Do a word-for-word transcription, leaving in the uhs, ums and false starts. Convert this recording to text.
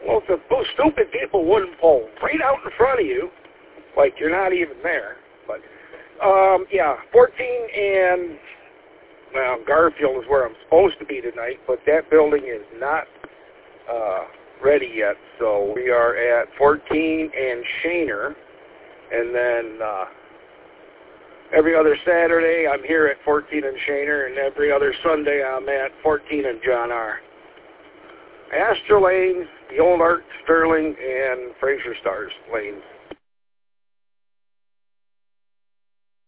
Well, if those stupid people wouldn't pull right out in front of you, like you're not even there. But, um, yeah, fourteen and, well, Garfield is where I'm supposed to be tonight, but that building is not uh, ready yet. So we are at fourteen and Shaner, and then uh, every other Saturday I'm here at fourteen and Shaner, and every other Sunday I'm at fourteen and John R. Astor Lanes, the old Art Sterling, and Fraser Stars Lanes.